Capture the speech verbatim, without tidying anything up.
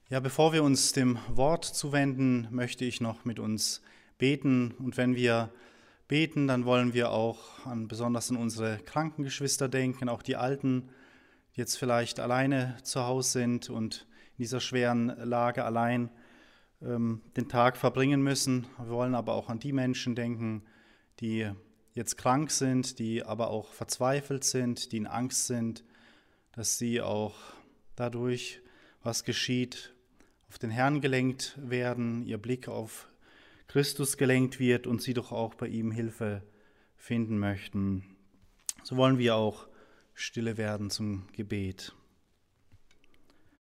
Ja, bevor wir uns dem Wort zuwenden, möchte ich noch mit uns beten. Und wenn wir beten, dann wollen wir auch an besonders an unsere kranken Geschwister denken, auch die Alten, die jetzt vielleicht alleine zu Hause sind und in dieser schweren Lage allein ähm, den Tag verbringen müssen. Wir wollen aber auch an die Menschen denken, die jetzt krank sind, die aber auch verzweifelt sind, die in Angst sind, dass sie auch dadurch, was geschieht, auf den Herrn gelenkt werden, ihr Blick auf Christus gelenkt wird und sie doch auch bei ihm Hilfe finden möchten. So wollen wir auch stille werden zum Gebet.